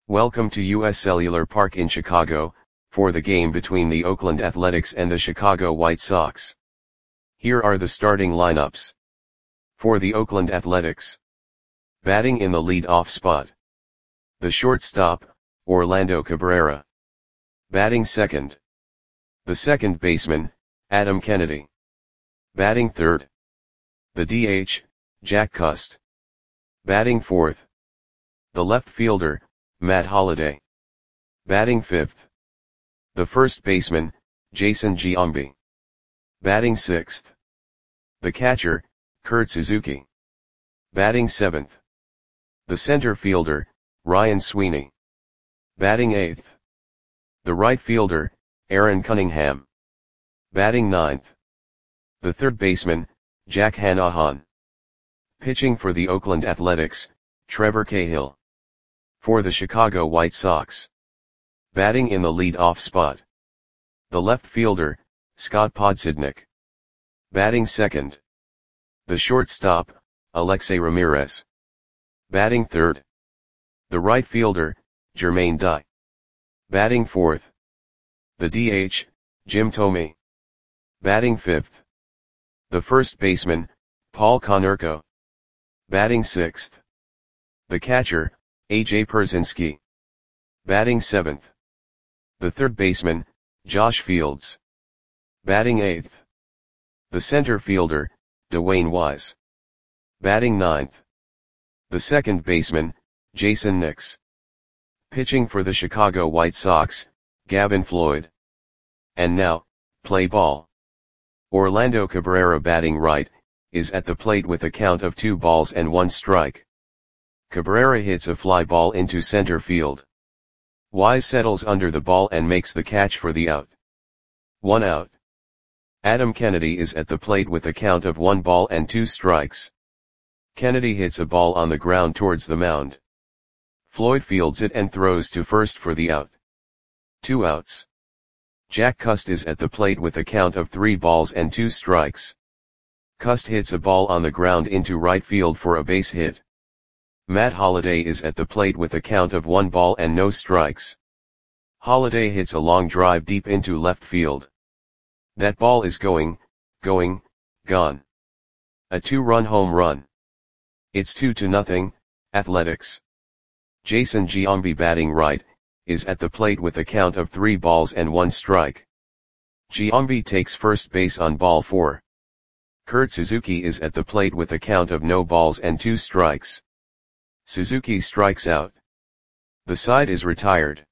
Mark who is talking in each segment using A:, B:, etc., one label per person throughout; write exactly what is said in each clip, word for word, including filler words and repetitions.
A: Welcome to U S Cellular Park in Chicago, for the game between the Oakland Athletics and the Chicago White Sox. Here are the starting lineups. For the Oakland Athletics. Batting in the lead-off spot. The shortstop, Orlando Cabrera. Batting second. The second baseman, Adam Kennedy. Batting third. The D H, Jack Cust. Batting fourth. The left fielder, Matt Holliday. Batting fifth. The first baseman, Jason Giambi. Batting sixth. The catcher, Kurt Suzuki. Batting seventh. The center fielder, Ryan Sweeney. Batting eighth. The right fielder, Aaron Cunningham. Batting ninth. The third baseman, Jack Hannahan. Pitching for the Oakland Athletics, Trevor Cahill. For the Chicago White Sox. Batting in the lead-off spot. The left fielder, Scott Podsednik. Batting second. The shortstop, Alexei Ramirez. Batting third. The right fielder, Jermaine Dye. Batting fourth. The D H, Jim Thome. Batting fifth. The first baseman, Paul Konerko. Batting sixth. The catcher, A J Pierzynski. Batting seventh. The third baseman, Josh Fields. Batting eighth. The center fielder, Dwayne Wise. Batting ninth. The second baseman, Jason Nix. Pitching for the Chicago White Sox, Gavin Floyd. And now, play ball. Orlando Cabrera batting right, is at the plate with a count of two balls and one strike. Cabrera hits a fly ball into center field. Wise settles under the ball and makes the catch for the out. One out. Adam Kennedy is at the plate with a count of one ball and two strikes. Kennedy hits a ball on the ground towards the mound. Floyd fields it and throws to first for the out. Two outs. Jack Cust is at the plate with a count of three balls and two strikes. Cust hits a ball on the ground into right field for a base hit. Matt Holliday is at the plate with a count of one ball and no strikes. Holliday hits a long drive deep into left field. That ball is going, going, gone. A two-run home run. It's two to nothing, Athletics. Jason Giambi batting right, is at the plate with a count of three balls and one strike. Giambi takes first base on ball four. Kurt Suzuki is at the plate with a count of no balls and two strikes. Suzuki strikes out. The side is retired.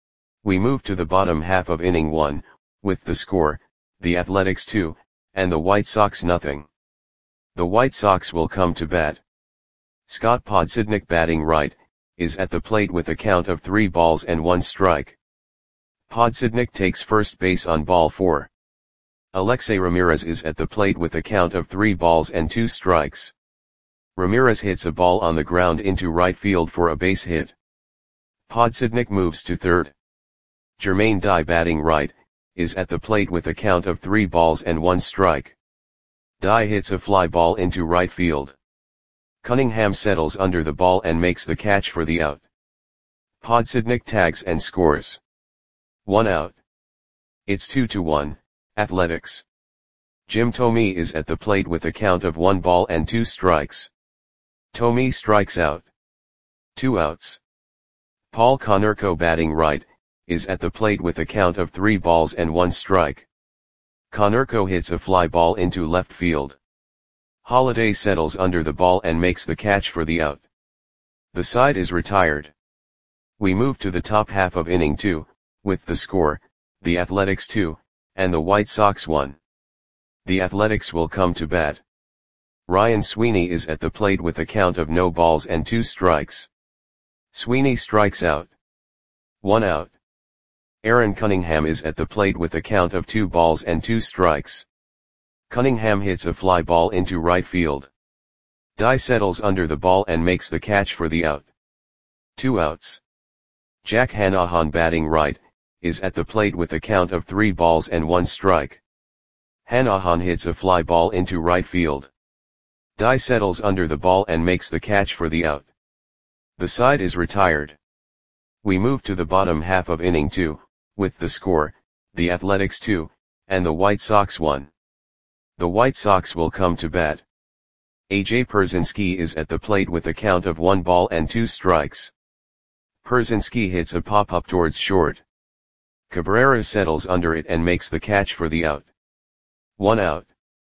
A: We move to the bottom half of inning one, with the score, the Athletics two, and the White Sox nothing. The White Sox will come to bat. Scott Podsednik batting right, is at the plate with a count of three balls and one strike. Podsednik takes first base on ball four. Alexei Ramirez is at the plate with a count of three balls and two strikes. Ramirez hits a ball on the ground into right field for a base hit. Podsednik moves to third. Jermaine Dye batting right, is at the plate with a count of three balls and one strike. Dye hits a fly ball into right field. Cunningham settles under the ball and makes the catch for the out. Podsednik tags and scores. One out. It's two to one, Athletics. Jim Thome is at the plate with a count of one ball and two strikes. Thome strikes out. Two outs. Paul Konerko batting right, is at the plate with a count of three balls and one strike. Konerko hits a fly ball into left field. Holliday settles under the ball and makes the catch for the out. The side is retired. We move to the top half of inning two, with the score, the Athletics two, and the White Sox one. The Athletics will come to bat. Ryan Sweeney is at the plate with a count of no balls and two strikes. Sweeney strikes out. One out. Aaron Cunningham is at the plate with a count of two balls and two strikes. Cunningham hits a fly ball into right field. Dye settles under the ball and makes the catch for the out. Two outs. Jack Hannahan batting right, is at the plate with a count of three balls and one strike. Hannahan hits a fly ball into right field. Dye settles under the ball and makes the catch for the out. The side is retired. We move to the bottom half of inning two, with the score, the Athletics two, and the White Sox one. The White Sox will come to bat. A J Pierzynski is at the plate with a count of one ball and two strikes. Pierzynski hits a pop-up towards short. Cabrera settles under it and makes the catch for the out. One out.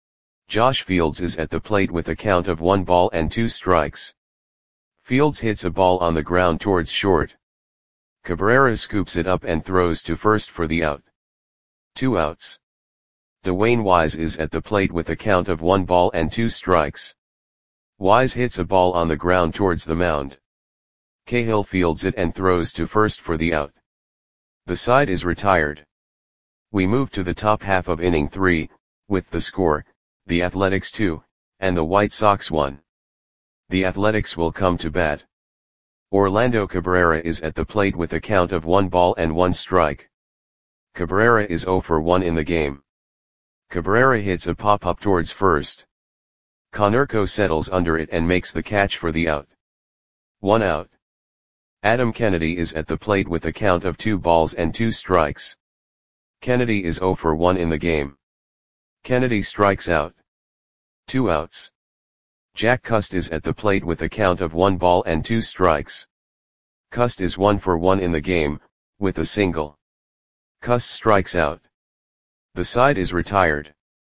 A: Josh Fields is at the plate with a count of one ball and two strikes. Fields hits a ball on the ground towards short. Cabrera scoops it up and throws to first for the out. Two outs. Dwayne Wise is at the plate with a count of one ball and two strikes. Wise hits a ball on the ground towards the mound. Cahill fields it and throws to first for the out. The side is retired. We move to the top half of inning three, with the score, the Athletics two, and the White Sox one. The Athletics will come to bat. Orlando Cabrera is at the plate with a count of one ball and one strike. Cabrera is zero for one in the game. Cabrera hits a pop-up towards first. Konerko settles under it and makes the catch for the out. One out. Adam Kennedy is at the plate with a count of two balls and two strikes. Kennedy is zero for one in the game. Kennedy strikes out. Two outs. Jack Cust is at the plate with a count of one ball and two strikes. Cust is one for one in the game, with a single. Cust strikes out. The side is retired.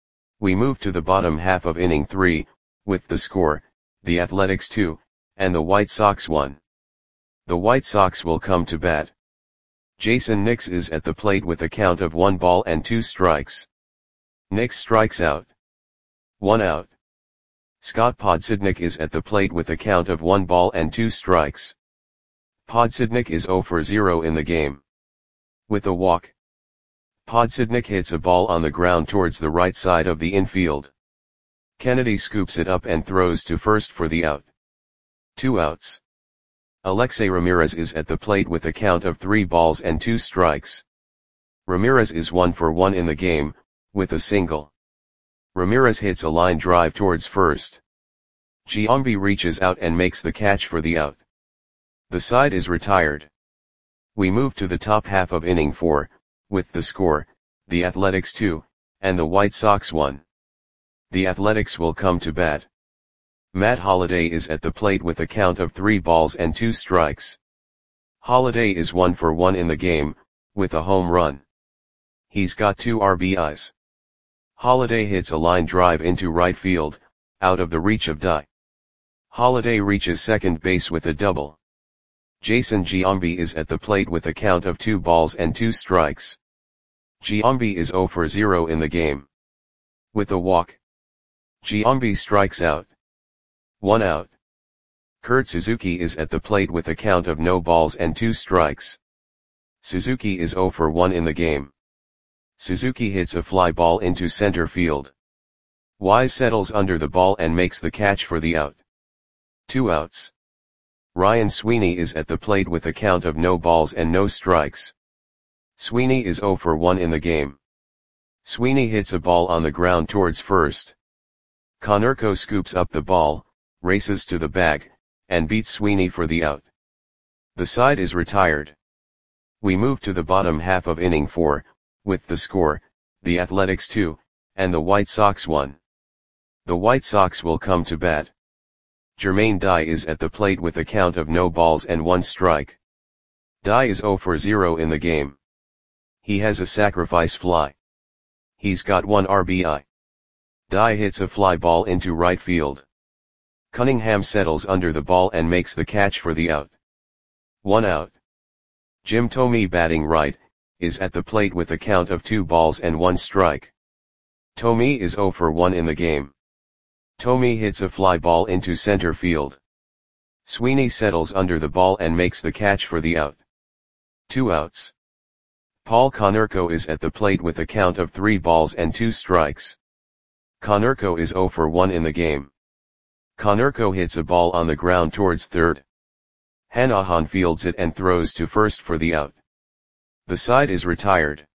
A: We move to the bottom half of inning three, with the score, the Athletics two, and the White Sox one. The White Sox will come to bat. Jason Nix is at the plate with a count of one ball and two strikes. Nix strikes out. One out. Scott Podsednik is at the plate with a count of one ball and two strikes. Podsednik is zero for zero in the game. With a walk. Podsednik hits a ball on the ground towards the right side of the infield. Kennedy scoops it up and throws to first for the out. Two outs. Alexei Ramirez is at the plate with a count of three balls and two strikes. Ramirez is one for one in the game, with a single. Ramirez hits a line drive towards first. Giambi reaches out and makes the catch for the out. The side is retired. We move to the top half of inning four, with the score, the Athletics two, and the White Sox one. The Athletics will come to bat. Matt Holliday is at the plate with a count of three balls and two strikes. Holliday is one for one in the game, with a home run. He's got two R B Is. Holliday hits a line drive into right field, out of the reach of Dye. Holliday reaches second base with a double. Jason Giambi is at the plate with a count of two balls and two strikes. Giambi is zero for zero in the game. With a walk. Giambi strikes out. One out. Kurt Suzuki is at the plate with a count of no balls and two strikes. Suzuki is zero for one in the game. Suzuki hits a fly ball into center field. Wise settles under the ball and makes the catch for the out. Two outs. Ryan Sweeney is at the plate with a count of no balls and no strikes. Sweeney is zero for one in the game. Sweeney hits a ball on the ground towards first. Konerko scoops up the ball, races to the bag, and beats Sweeney for the out. The side is retired. We move to the bottom half of inning four, with the score, the Athletics two, and the White Sox one. The White Sox will come to bat. Jermaine Dye is at the plate with a count of no balls and one strike. Dye is zero for zero in the game. He has a sacrifice fly. He's got one R B I. Dye hits a fly ball into right field. Cunningham settles under the ball and makes the catch for the out. One out. Jim Thome, batting right, is at the plate with a count of two balls and one strike. Thome is zero for one in the game. Thome hits a fly ball into center field. Sweeney settles under the ball and makes the catch for the out. Two outs. Paul Konerko is at the plate with a count of three balls and two strikes. Konerko is zero for one in the game. Konerko hits a ball on the ground towards third. Hanahan fields it and throws to first for the out. The side is retired.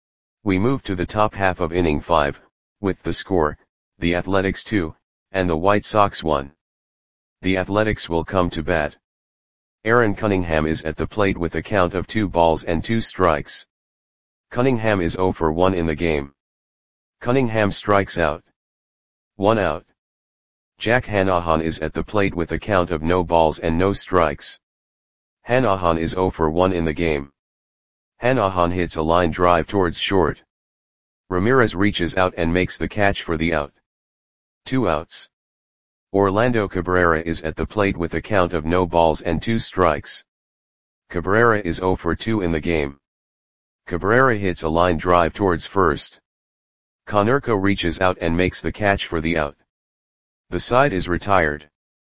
A: We move to the top half of inning five, with the score, the Athletics two, and the White Sox one. The Athletics will come to bat. Aaron Cunningham is at the plate with a count of two balls and two strikes. Cunningham is zero for one in the game. Cunningham strikes out. One out. Jack Hanahan is at the plate with a count of no balls and no strikes. Hanahan is zero for one in the game. Hanahan hits a line drive towards short. Ramirez reaches out and makes the catch for the out. Two outs. Orlando Cabrera is at the plate with a count of no balls and two strikes. Cabrera is zero for two in the game. Cabrera hits a line drive towards first. Konerko reaches out and makes the catch for the out. The side is retired.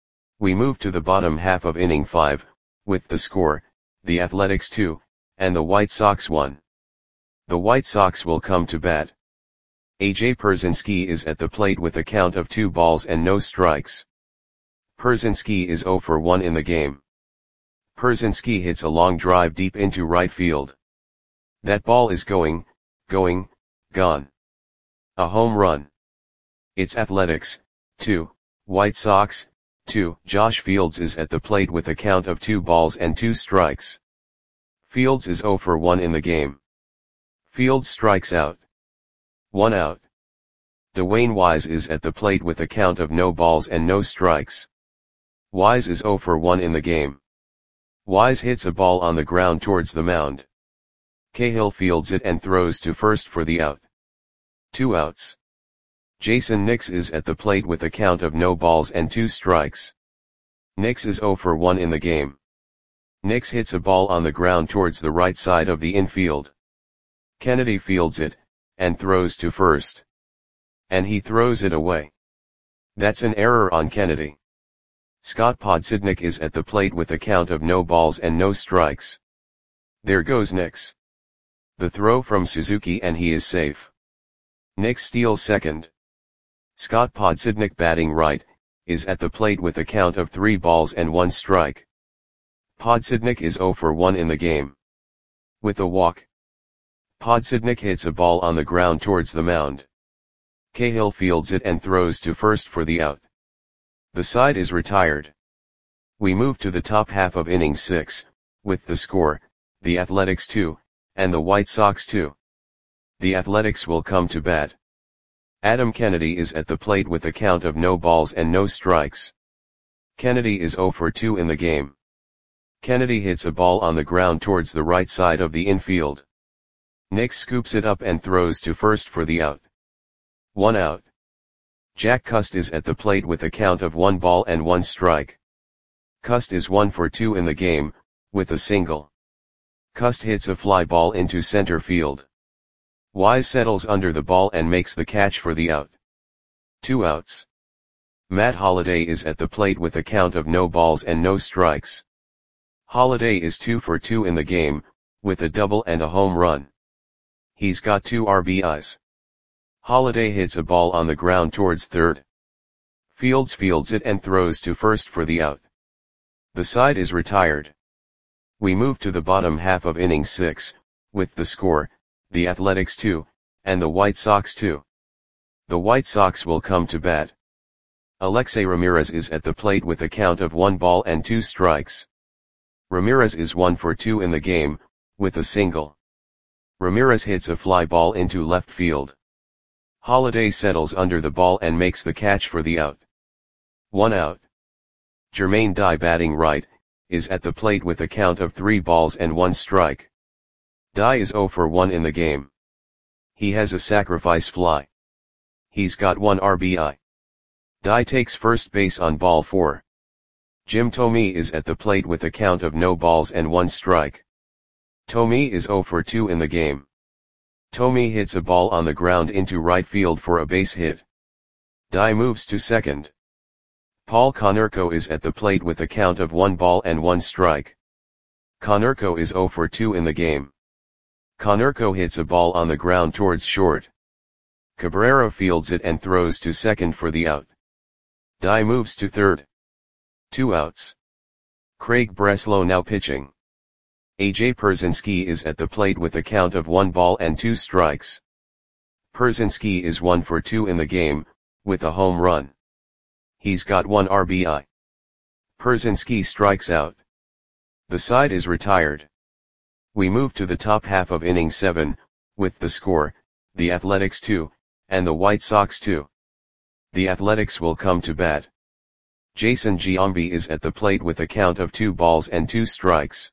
A: We move to the bottom half of inning five, with the score, the Athletics two, and the White Sox one. The White Sox will come to bat. A J Pierzynski is at the plate with a count of two balls and no strikes. Pierzynski is zero for one in the game. Pierzynski hits a long drive deep into right field. That ball is going, going, gone. A home run. It's Athletics, two, White Sox, two. Josh Fields is at the plate with a count of two balls and two strikes. Fields is zero for one in the game. Fields strikes out. One out. Dwayne Wise is at the plate with a count of no balls and no strikes. Wise is zero for one in the game. Wise hits a ball on the ground towards the mound. Cahill fields it and throws to first for the out. Two outs. Jason Nix is at the plate with a count of no balls and two strikes. Nix is zero for one in the game. Nix hits a ball on the ground towards the right side of the infield. Kennedy fields it, and throws to first. And he throws it away. That's an error on Kennedy. Scott Podsednik is at the plate with a count of no balls and no strikes. There goes Nix. The throw from Suzuki and he is safe. Nix steals second. Scott Podsednik batting right, is at the plate with a count of three balls and one strike. Podsednik is zero for one in the game. With a walk. Podsednik hits a ball on the ground towards the mound. Cahill fields it and throws to first for the out. The side is retired. We move to the top half of inning six, with the score, the Athletics two, and the White Sox two. The Athletics will come to bat. Adam Kennedy is at the plate with a count of no balls and no strikes. Kennedy is zero for two in the game. Kennedy hits a ball on the ground towards the right side of the infield. Nix scoops it up and throws to first for the out. One out. Jack Cust is at the plate with a count of one ball and one strike. Cust is one for two in the game, with a single. Cust hits a fly ball into center field. Wise settles under the ball and makes the catch for the out. Two outs. Matt Holliday is at the plate with a count of no balls and no strikes. Holliday is two for two in the game, with a double and a home run. He's got two R B Is. Holliday hits a ball on the ground towards third. Fields fields it and throws to first for the out. The side is retired. We move to the bottom half of inning six, with the score, the Athletics two, and the White Sox two. The White Sox will come to bat. Alexei Ramirez is at the plate with a count of one ball and two strikes. Ramirez is one for two in the game, with a single. Ramirez hits a fly ball into left field. Holliday settles under the ball and makes the catch for the out. One out. Jermaine Dye batting right, is at the plate with a count of three balls and one strike. Dye is zero for one in the game. He has a sacrifice fly. He's got one R B I. Dye takes first base on ball four. Jim Thome is at the plate with a count of no balls and one strike. Thome is zero for two in the game. Thome hits a ball on the ground into right field for a base hit. Dye moves to second. Paul Konerko is at the plate with a count of one ball and one strike. Konerko is zero for two in the game. Konerko hits a ball on the ground towards short. Cabrera fields it and throws to second for the out. Dye moves to third. Two outs. Craig Breslow now pitching. A J Pierzynski is at the plate with a count of one ball and two strikes. Pierzynski is one for two in the game, with a home run. He's got one R B I. Pierzynski strikes out. The side is retired. We move to the top half of inning seven, with the score, the Athletics two, and the White Sox two. The Athletics will come to bat. Jason Giambi is at the plate with a count of two balls and two strikes.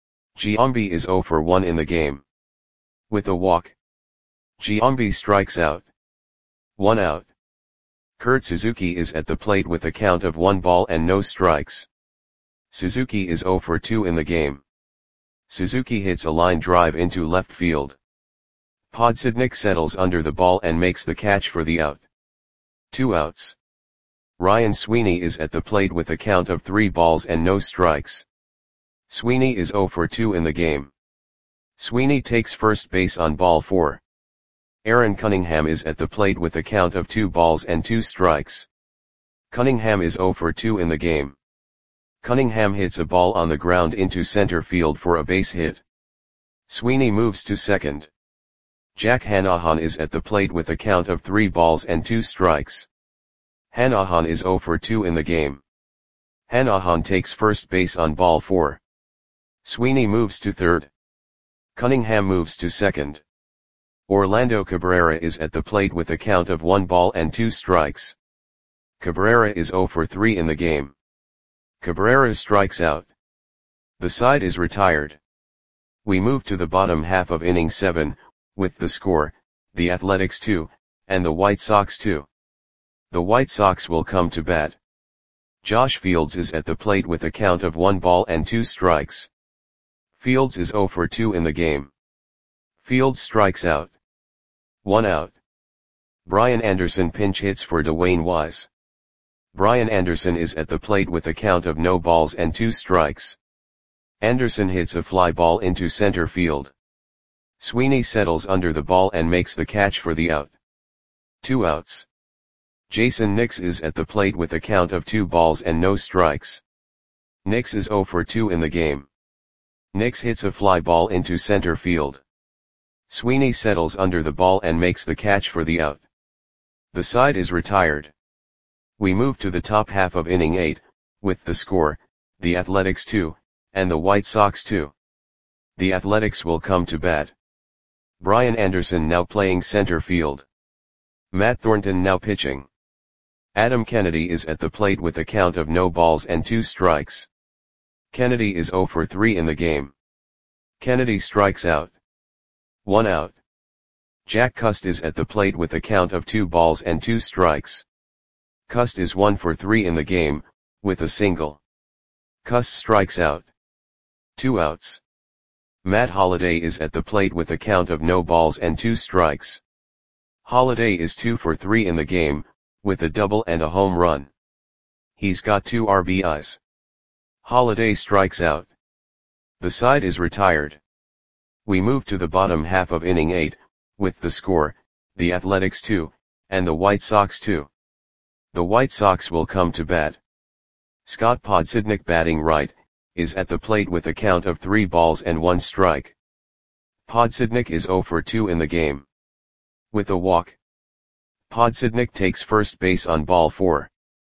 A: Giambi is zero for one in the game. With a walk, Giambi strikes out. One out. Kurt Suzuki is at the plate with a count of one ball and no strikes. Suzuki is zero for two in the game. Suzuki hits a line drive into left field. Podsednik settles under the ball and makes the catch for the out. Two outs. Ryan Sweeney is at the plate with a count of three balls and no strikes. Sweeney is zero for two in the game. Sweeney takes first base on ball four. Aaron Cunningham is at the plate with a count of two balls and two strikes. Cunningham is zero for two in the game. Cunningham hits a ball on the ground into center field for a base hit. Sweeney moves to second. Jack Hanahan is at the plate with a count of three balls and two strikes. Hanahan is zero for two in the game. Hanahan takes first base on ball four. Sweeney moves to third. Cunningham moves to second. Orlando Cabrera is at the plate with a count of one ball and two strikes. Cabrera is zero for three in the game. Cabrera strikes out. The side is retired. We move to the bottom half of inning seven, with the score, the Athletics two, and the White Sox two. The White Sox will come to bat. Josh Fields is at the plate with a count of one ball and two strikes. Fields is zero for two in the game. Fields strikes out. One out. Brian Anderson pinch hits for Dwayne Wise. Brian Anderson is at the plate with a count of no balls and two strikes. Anderson hits a fly ball into center field. Sweeney settles under the ball and makes the catch for the out. Two outs. Jason Nix is at the plate with a count of two balls and no strikes. Nix is zero for two in the game. Nix hits a fly ball into center field. Sweeney settles under the ball and makes the catch for the out. The side is retired. We move to the top half of inning eight, with the score, the Athletics two, and the White Sox two. The Athletics will come to bat. Brian Anderson now playing center field. Matt Thornton now pitching. Adam Kennedy is at the plate with a count of no balls and two strikes. Kennedy is zero for three in the game. Kennedy strikes out. One out. Jack Cust is at the plate with a count of two balls and two strikes. Cust is one for three in the game, with a single. Cust strikes out. Two outs. Matt Holliday is at the plate with a count of no balls and two strikes. Holliday is two for three in the game, with a double and a home run. He's got two R B Is. Holliday strikes out. The side is retired. We move to the bottom half of inning eight, with the score, the Athletics two, and the White Sox two. The White Sox will come to bat. Scott Podsednik batting right, is at the plate with a count of three balls and one strike. Podsednik is zero for two in the game. With a walk, Podsednik takes first base on ball four.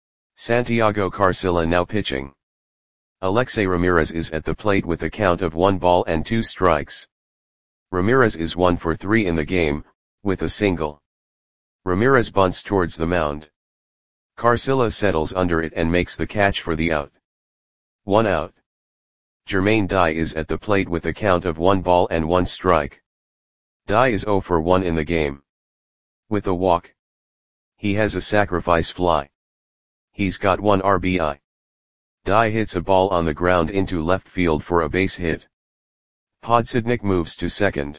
A: Santiago Carcilla now pitching. Alexei Ramirez is at the plate with a count of one ball and two strikes. Ramirez is one for three in the game, with a single. Ramirez bunts towards the mound. Carcilla settles under it and makes the catch for the out. One out. Jermaine Dye is at the plate with a count of one ball and one strike. Dye is zero for one in the game. With a walk, he has a sacrifice fly. He's got one R B I. Dye hits a ball on the ground into left field for a base hit. Podsednik moves to second.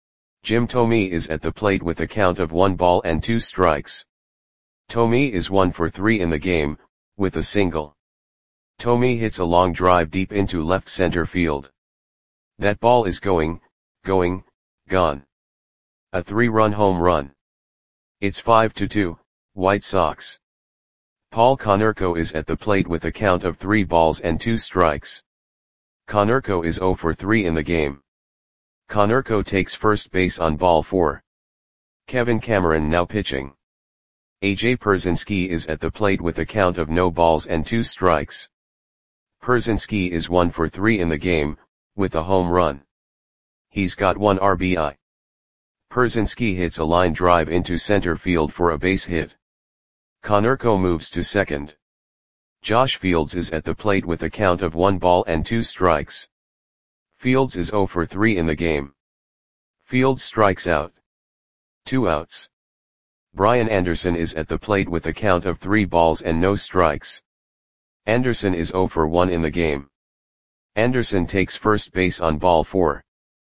A: Jim Thome is at the plate with a count of one ball and two strikes. Thome is one for three in the game, with a single. Thome hits a long drive deep into left center field. That ball is going, going, gone. A three-run home run. It's five to two, White Sox. Paul Konerko is at the plate with a count of three balls and two strikes. Konerko is zero for three in the game. Konerko takes first base on ball four. Kevin Cameron now pitching. A J Pierzynski is at the plate with a count of no balls and two strikes. Pierzynski is one for three in the game, with a home run. He's got one R B I. Pierzynski hits a line drive into center field for a base hit. Konerko moves to second. Josh Fields is at the plate with a count of one ball and two strikes. Fields is zero for three in the game. Fields strikes out. Two outs. Brian Anderson is at the plate with a count of three balls and no strikes. Anderson is zero for one in the game. Anderson takes first base on ball four.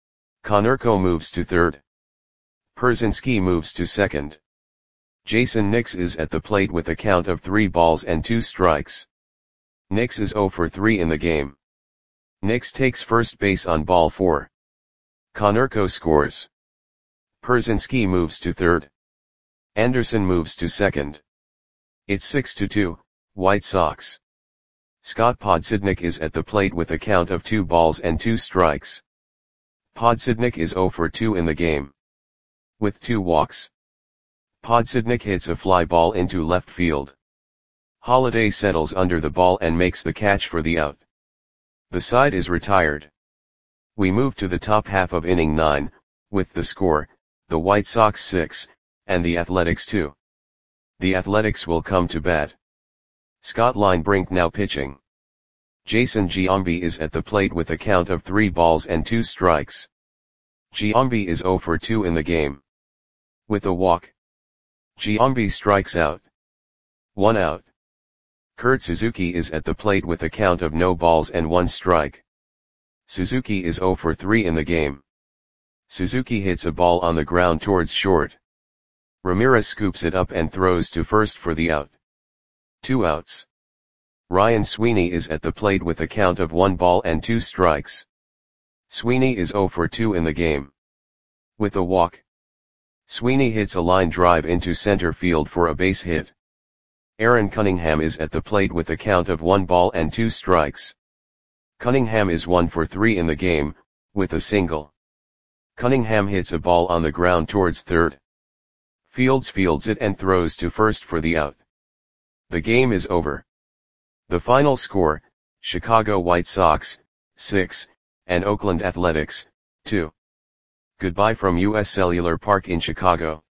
A: Konerko moves to third. Pierzynski moves to second. Jason Nix is at the plate with a count of three balls and two strikes. Nix is zero for three in the game. Nix takes first base on ball four. Konerko scores. Pierzynski moves to third. Anderson moves to second. It's six to two, White Sox. Scott Podsednik is at the plate with a count of two balls and two strikes. Podsednik is zero for two in the game. With two walks. Podsednik hits a fly ball into left field. Holliday settles under the ball and makes the catch for the out. The side is retired. We move to the top half of inning nine, with the score, the White Sox six, and the Athletics two. The Athletics will come to bat. Scott Linebrink now pitching. Jason Giambi is at the plate with a count of three balls and two strikes. Giambi is zero for two in the game. With a walk. Giambi strikes out. One out. Kurt Suzuki is at the plate with a count of no balls and one strike. Suzuki is zero for three in the game. Suzuki hits a ball on the ground towards short. Ramirez scoops it up and throws to first for the out. Two outs. Ryan Sweeney is at the plate with a count of one ball and two strikes. Sweeney is zero for two in the game. With a walk. Sweeney hits a line drive into center field for a base hit. Aaron Cunningham is at the plate with a count of one ball and two strikes. Cunningham is one for three in the game, with a single. Cunningham hits a ball on the ground towards third. Fields fields it and throws to first for the out. The game is over. The final score, Chicago White Sox, six, and Oakland Athletics, two. Goodbye from U S Cellular Park in Chicago.